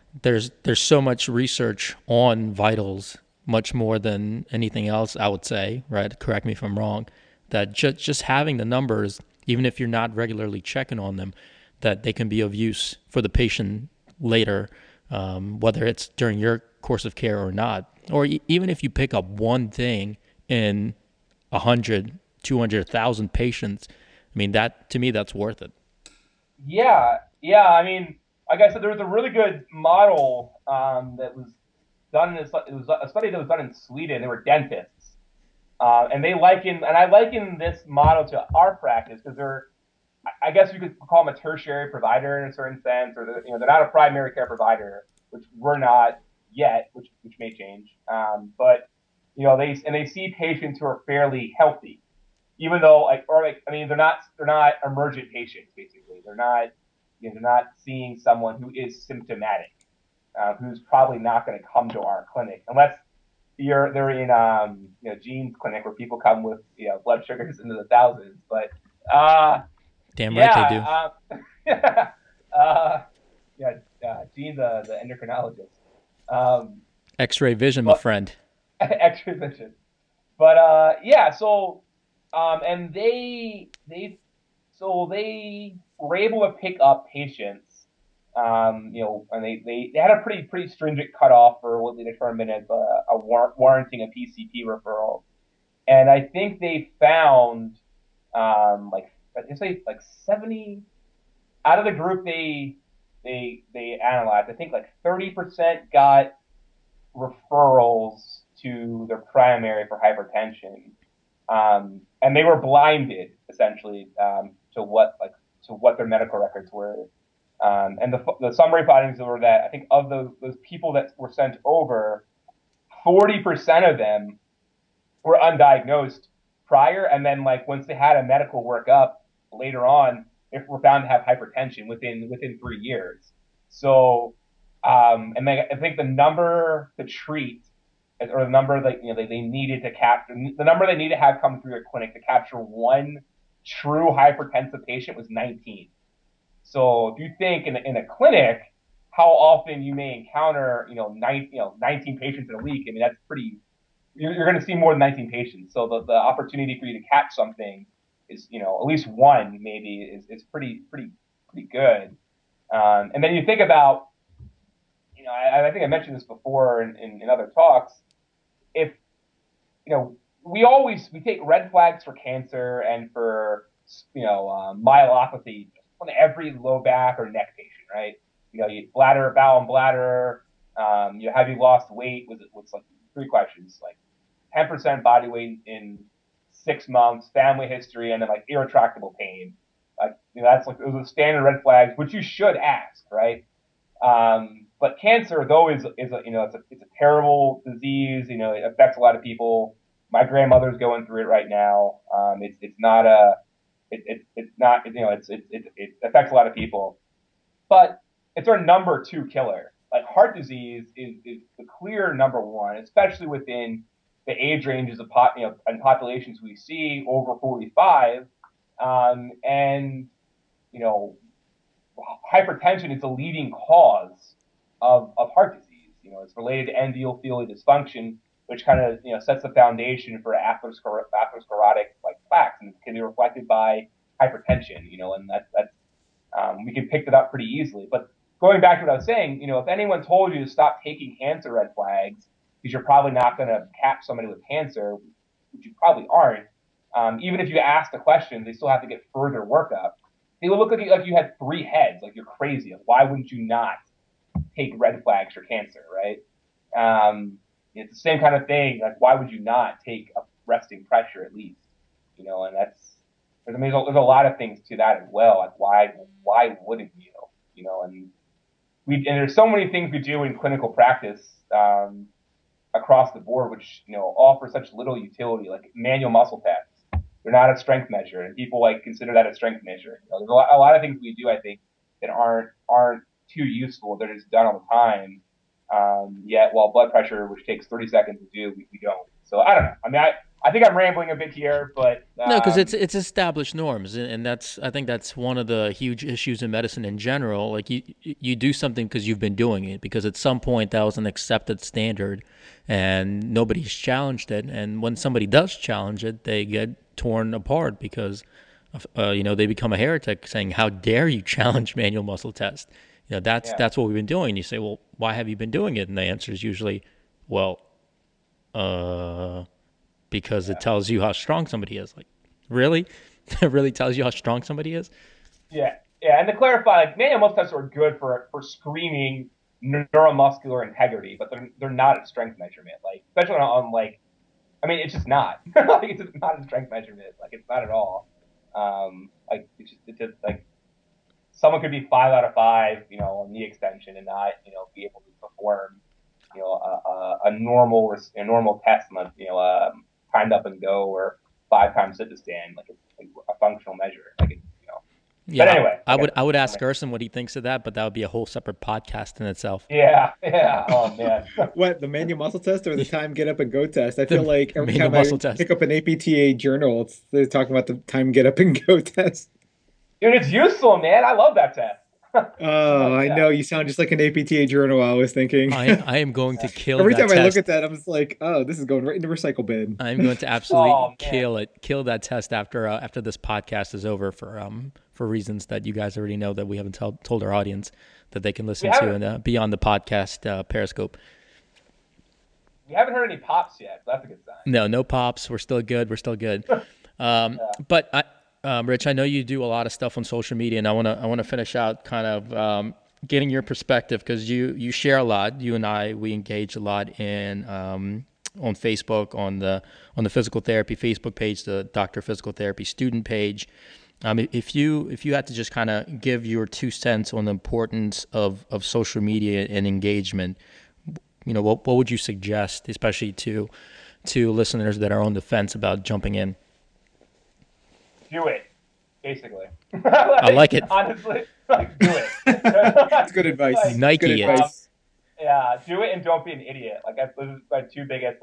there's so much research on vitals, much more than anything else, I would say, right? Correct me if I'm wrong, that just having the numbers, even if you're not regularly checking on them, that they can be of use for the patient later, whether it's during your course of care or not. Or even if you pick up one thing in 100, 200, 1,000 patients, I mean, that to me, that's worth it. Yeah. I mean, like I said, there was a really good model that was done. It was a study that was done in Sweden. They were dentists, and I liken this model to our practice because I guess you could call them a tertiary provider in a certain sense, or they're not a primary care provider, which we're not yet, which may change. But they see patients who are fairly healthy, even though they're not emergent patients basically. They're not seeing someone who is symptomatic, who's probably not going to come to our clinic unless they're in Gene's clinic where people come with blood sugars into the thousands. But damn right they do. Gene, the endocrinologist. X-ray vision, my friend. X-ray vision. But and they were able to pick up patients, and they had a pretty stringent cutoff for what they determined as warranting a PCP referral, and I think they found like 70 out of the group they analyzed. I think like 30% got referrals to their primary for hypertension. And they were blinded essentially to what their medical records were. And the summary findings were that I think of those people that were sent over, 40% of them were undiagnosed prior, and then like once they had a medical workup later on, they were found to have hypertension within 3 years. So, and I think the number to treat, or the number that they needed to capture, the number they needed to have come through a clinic to capture one true hypertensive patient was 19. So if you think in a clinic how often you may encounter 19 patients in a week, I mean that's pretty. You're going to see more than 19 patients. So the opportunity for you to catch something is at least one maybe is pretty good. And then you think about I think I mentioned this before in other talks. If we take red flags for cancer and for myelopathy on every low back or neck patient, right? You bowel and bladder. Have you lost weight? What's like 3 questions, like 10% body weight in 6 months, family history, and then like irretractable pain. That's like those are standard red flags, which you should ask, right? But cancer, though, is it's a terrible disease. It affects a lot of people. My grandmother's going through it right now. It affects a lot of people, but it's our number 2 killer. Like heart disease is the clear number 1, especially within the age ranges of and populations we see over 45, and hypertension is the leading cause of heart disease. It's related to endothelial dysfunction, which kind of sets the foundation for atherosclerotic like plaques, and it can be reflected by hypertension. And that's we can pick that up pretty easily. But going back to what I was saying, if anyone told you to stop taking cancer red flags because you're probably not going to catch somebody with cancer, which you probably aren't, even if you ask the question, they still have to get further workup. They will look at you like you had 3 heads, like you're crazy. Why wouldn't you not take red flags for cancer, right? It's the same kind of thing. Like, why would you not take a resting pressure at least? And there's a lot of things to that as well. Like, why wouldn't you? And there's so many things we do in clinical practice across the board, which offer such little utility, like manual muscle tests. They're not a strength measure, and people consider that a strength measure. There's a lot of things we do, I think, that aren't too useful. They're just done all the time. Yet, while blood pressure, which takes 30 seconds to do, we don't. So I don't know. I mean, I think I'm rambling a bit here, but No, because it's established norms, and I think that's one of the huge issues in medicine in general. Like you do something because you've been doing it, because at some point that was an accepted standard, and nobody's challenged it. And when somebody does challenge it, they get torn apart because, they become a heretic, saying, "How dare you challenge manual muscle test?" That's what we've been doing. And you say, "Well, why have you been doing it?" And the answer is usually, "Well, because it tells you how strong somebody is." Like, really? It really tells you how strong somebody is? Yeah. And to clarify, like, manual muscle tests are good for screening neuromuscular integrity, but they're not a strength measurement. Like, especially on like, I mean, it's just not. Like, it's just not a strength measurement. Like, it's not at all. Like, it's just like someone could be 5 out of 5, on knee extension and not, be able to perform, a normal test, timed up and go or 5 times sit to stand. Like, it's like a functional measure. Like, Yeah, but anyway, I would ask Gerson what he thinks of that, but that would be a whole separate podcast in itself. Yeah. Oh man. What, the manual muscle test or the time get up and go test? I feel like every manual time I muscle test. pick up an APTA journal, they're talking about the time get up and go test. Dude, it's useful, man. I love that test. Oh, I know. You sound just like an APTA journal, I was thinking. I am going to kill Every that time test. I look at that, I'm just like, oh, this is going right in the recycle bin. I'm going to absolutely kill that test after this podcast is over for reasons that you guys already know that we haven't told our audience that they can listen to and beyond the podcast Periscope. We haven't heard any pops yet, so that's a good sign. No pops. We're still good. But Rich, I know you do a lot of stuff on social media, and I want to finish out kind of getting your perspective, because you share a lot. You and we engage a lot in on Facebook, on the physical therapy Facebook page, the Dr. Physical Therapy student page. If you had to just kind of give your 2 cents on the importance of social media and engagement, what would you suggest, especially to listeners that are on the fence about jumping in? Do it, basically. I like it. Honestly, do it. That's good advice. Nike good it. advice. Yeah, do it and don't be an idiot. Like, those are my 2 biggest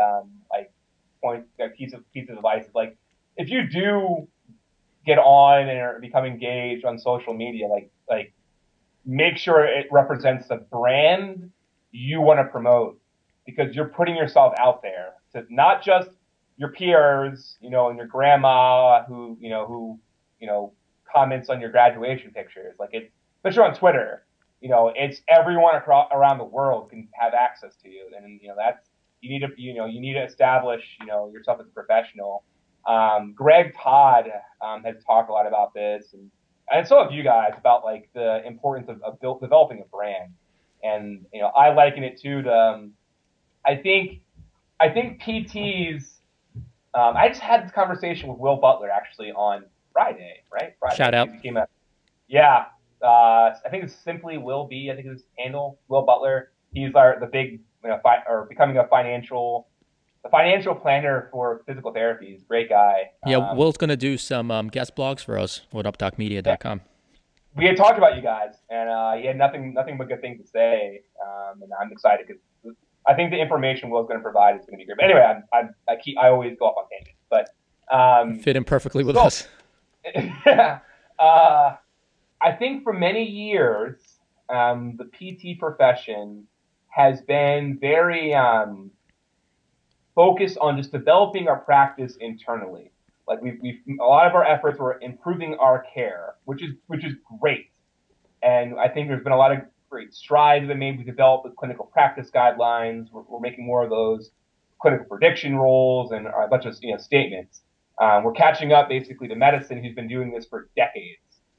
pieces of advice. Like, if you do get on and are become engaged on social media, like make sure it represents the brand you want to promote, because you're putting yourself out there to not just your peers, and your grandma who comments on your graduation pictures. Like, it's, especially on Twitter, it's everyone around the world can have access to you. And, that's, you need to establish, yourself as a professional. Greg Todd, has talked a lot about this, and so have you guys, about like the importance of developing a brand. And, I liken it to I think PTs, I just had this conversation with Will Butler actually on Friday, right? Friday. Shout out. Yeah. I think it's simply Will B. I think it's his handle, Will Butler. He's the big, becoming the financial planner for physical therapies. He's a great guy. Yeah, Will's going to do some guest blogs for us with updocmedia.com. Yeah. We had talked about you guys, and he had nothing but good things to say. And I'm excited because I think the information Will's going to provide is going to be great. But anyway, I always go off on tangents, but fit in perfectly with us. Yeah. I think for many years, the PT profession has been very focused on just developing our practice internally. Like, we've a lot of our efforts were improving our care, which is great. And I think there's been a lot of great strides that maybe we developed with clinical practice guidelines. We're making more of those clinical prediction rules and a bunch of statements. We're catching up basically to medicine, who's been doing this for decades.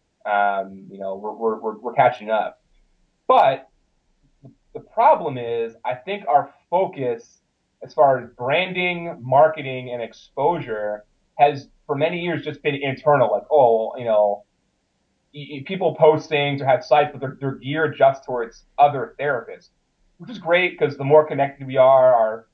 We're catching up. But the problem is, I think our focus as far as branding, marketing, and exposure has for many years just been internal. Like, people post things or have sites, but they're geared just towards other therapists, which is great, because the more connected we are,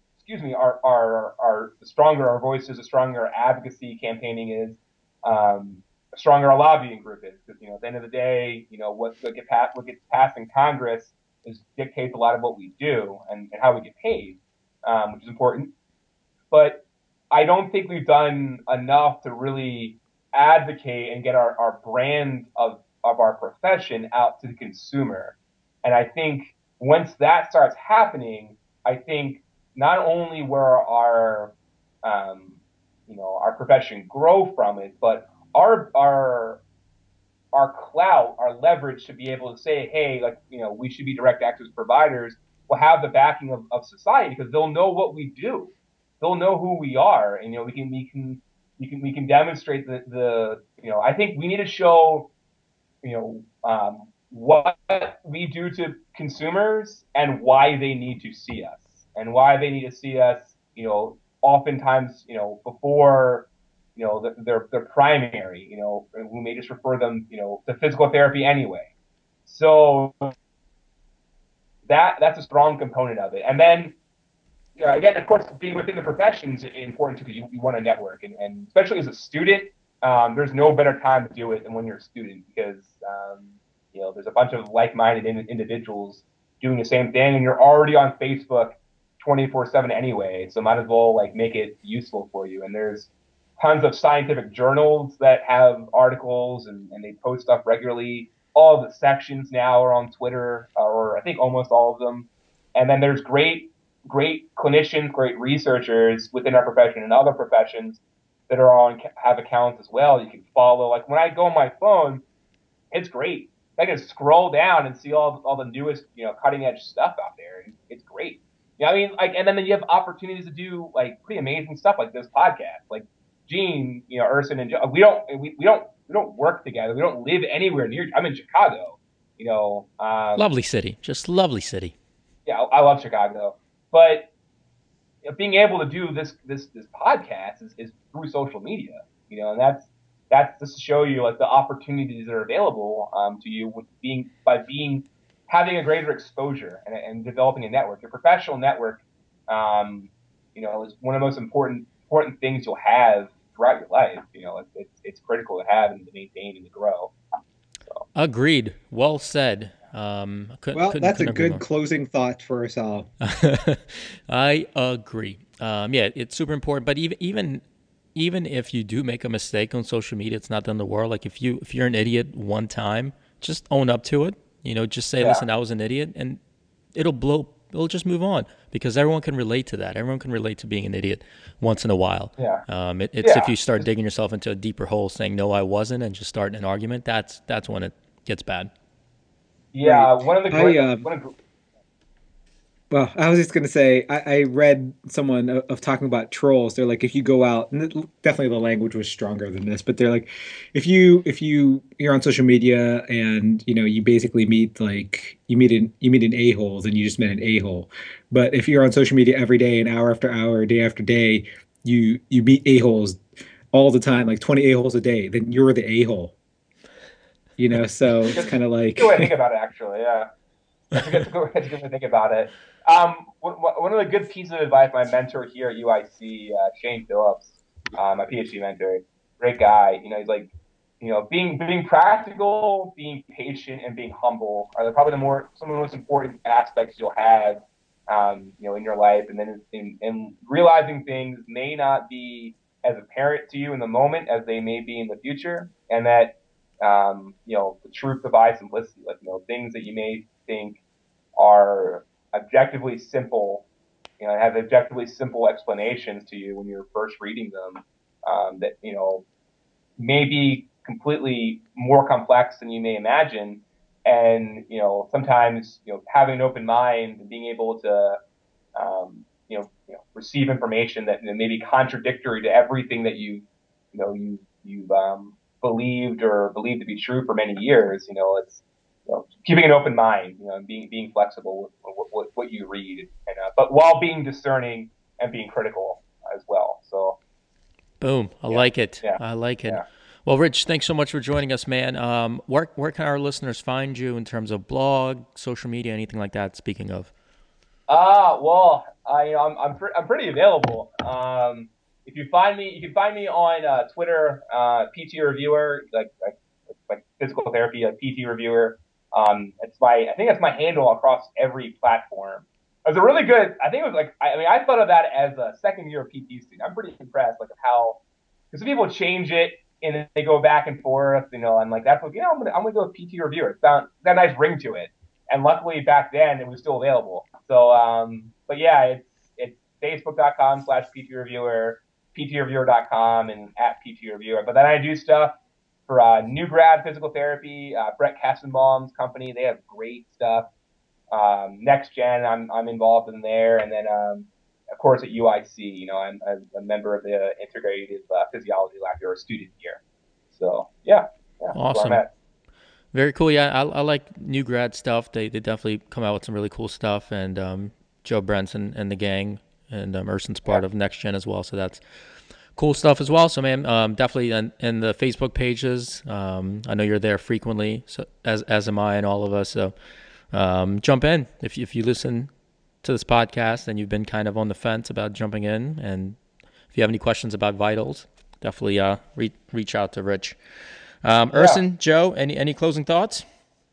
the stronger our voice is, the stronger our advocacy campaigning is, the stronger our lobbying group is. Because, at the end of the day, what gets passed in Congress dictates a lot of what we do and how we get paid, which is important. But I don't think we've done enough to really advocate and get our brand of our profession out to the consumer. And I think once that starts happening, I think not only will our profession grow from it, but our clout, our leverage to be able to say, hey, like, we should be direct access providers, will have the backing of society, because they'll know what we do. They'll know who we are. And, we can demonstrate I think we need to show, what we do to consumers and why they need to see us, and why they need to see us, oftentimes, before, their primary, we may just refer them, to physical therapy anyway. So that's a strong component of it. And then, again, of course, being within the profession is important too, because you want to network, and especially as a student, there's no better time to do it than when you're a student, because there's a bunch of like-minded individuals doing the same thing, and you're already on Facebook 24/7 anyway, so might as well make it useful for you. And there's tons of scientific journals that have articles, and they post stuff regularly. All of the sections now are on Twitter, or I think almost all of them. And then there's great clinicians, great researchers within our profession and other professions that have accounts as well. You can follow. Like when I go on my phone, it's great. I can scroll down and see all the newest, cutting edge stuff out there. It's great. And then you have opportunities to do pretty amazing stuff like this podcast. Like Gene, Urson and Joe. We don't work together. We don't live anywhere near. I'm in Chicago. Lovely city, just lovely city. Yeah, I love Chicago. But being able to do this podcast is through social media. And that's just to show you the opportunities that are available to you with having a greater exposure and developing a network. Your professional network, is one of the most important things you'll have throughout your life. It's critical to have and to maintain and to grow. So. Agreed. Well said. That's a good closing thought for us all. I agree. It's super important. But even if you do make a mistake on social media, it's not the end of the world. Like if you're an idiot one time, just own up to it. Just say, listen, I was an idiot, and it'll just move on, because everyone can relate to that. Everyone can relate to being an idiot once in a while. If you start digging yourself into a deeper hole saying, no, I wasn't, and just start an argument, that's when it gets bad. Yeah, right. One of the great. Well, I was just going to say, I read someone of talking about trolls. They're like, if you go out, and definitely the language was stronger than this, but they're like, if you're on social media and you basically meet you meet an a-hole, then you just met an a-hole. But if you're on social media every day, and hour after hour, day after day, you meet a-holes all the time, like 20 a-holes a day, then you're the a-hole. So it's kind of like. Good way to think about it, actually. Yeah, that's a good way to think about it. One of the good pieces of advice my mentor here at UIC, Shane Phillips, my PhD mentor, great guy. He's like, being practical, being patient, and being humble are probably some of the most important aspects you'll have, in your life. And then in realizing things may not be as apparent to you in the moment as they may be in the future, and that the truth defies simplicity. Things that you may think are objectively simple, have objectively simple explanations to you when you're first reading them, that may be completely more complex than you may imagine. And sometimes having an open mind and being able to receive information that may be contradictory to everything that you've believed to be true for many years. It's keeping an open mind, and being flexible with what you read, and but while being discerning and being critical as well. So, boom, I like it. Yeah. I like it. Yeah. Well, Rich, thanks so much for joining us, man. Where can our listeners find you in terms of blog, social media, anything like that? Speaking of. I'm pretty available. If you find me, you can find me on Twitter, PT Reviewer, like physical therapy, PT Reviewer. I think that's my handle across every platform. was a really good. I think it was like I thought of that as a second year PT student. I'm pretty impressed like of how because some people change it and then they go back and forth, and like that's what I'm gonna go with PT Reviewer. It's got a nice ring to it, and luckily back then it was still available. So but yeah, it's facebook.com/PT Reviewer, PTReviewer.com, and @PT Reviewer. But then I do stuff for New Grad Physical Therapy, Brett Kassenbaum's company. They have great stuff. Next Gen, I'm involved in there, and then of course at UIC, I'm a member of the Integrative Physiology Lab here, or a student here. So yeah, awesome. Very cool. Yeah, I like New Grad stuff. They definitely come out with some really cool stuff, and Joe Brenson and the gang, and Urson's part of Next Gen as well. So that's cool stuff as well. So man, definitely in the Facebook pages. I know you're there frequently, so as am I and all of us. So jump in if you listen to this podcast and you've been kind of on the fence about jumping in, and if you have any questions about vitals, definitely reach out to Rich. Urson, Joe, any closing thoughts?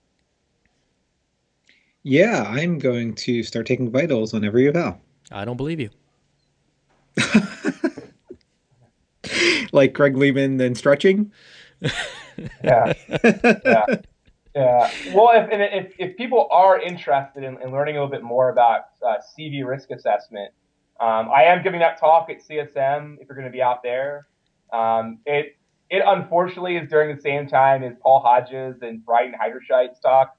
Yeah, I'm going to start taking vitals on every eval. I don't believe you. Like Greg Lehman and stretching? Yeah. Well, if people are interested in learning a little bit more about CV risk assessment, I am giving that talk at CSM if you're going to be out there. It unfortunately is during the same time as Paul Hodges and Brighton Heiderscheid's talk.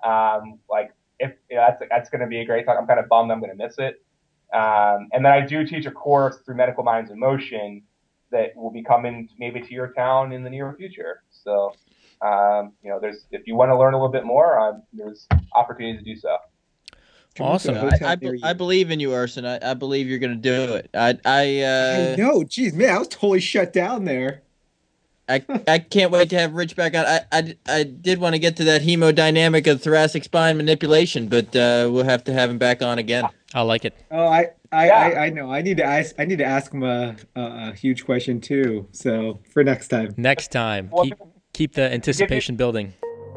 That's going to be a great talk. I'm kind of bummed I'm going to miss it. And then I do teach a course through Medical Minds in Motion that will be coming maybe to your town in the near future. So, if you want to learn a little bit more, there's opportunities to do so. Awesome. I believe in you, Urson. I believe you're going to do it. I know. Geez, man, I was totally shut down there. I can't wait to have Rich back on. I did want to get to that hemodynamic of thoracic spine manipulation, but we'll have to have him back on again. I like it. Oh, I know. I need to ask him a huge question too. So for next time. Next time, keep the anticipation building.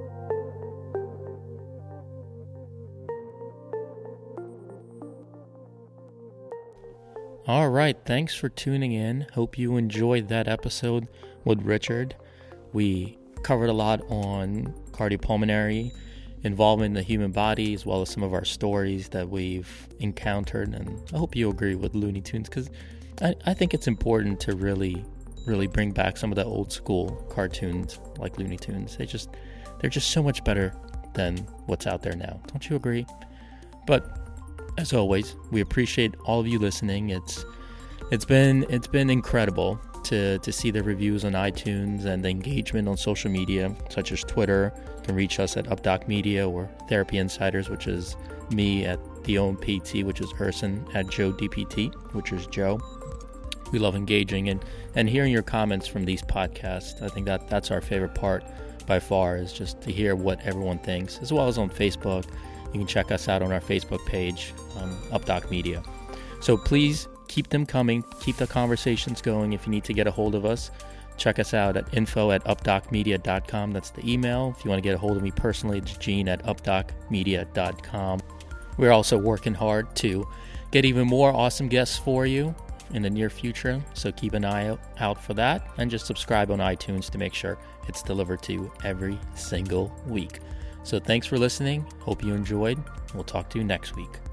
All right, thanks for tuning in. Hope you enjoyed that episode with Richard. We covered a lot on cardiopulmonary involvement in the human body, as well as some of our stories that we've encountered. And I hope you agree with Looney Tunes, because I think it's important to really bring back some of the old school cartoons like Looney Tunes. They're just so much better than what's out there now. Don't you agree? But as always, we appreciate all of you listening. It's been incredible to see the reviews on iTunes and the engagement on social media, such as Twitter. You can reach us at UpDoc Media, or Therapy Insiders, which is me, at TheOwnPT, which is Urson, at JoeDPT, which is Joe. We love engaging and hearing your comments from these podcasts. I think that's our favorite part by far, is just to hear what everyone thinks, as well as on Facebook. You can check us out on our Facebook page, UpDoc Media. So please keep them coming. Keep the conversations going. If you need to get a hold of us, check us out at info@updocmedia.com. That's the email. If you want to get a hold of me personally, it's gene@updocmedia.com. We're also working hard to get even more awesome guests for you in the near future. So keep an eye out for that, and just subscribe on iTunes to make sure it's delivered to you every single week. So thanks for listening. Hope you enjoyed. We'll talk to you next week.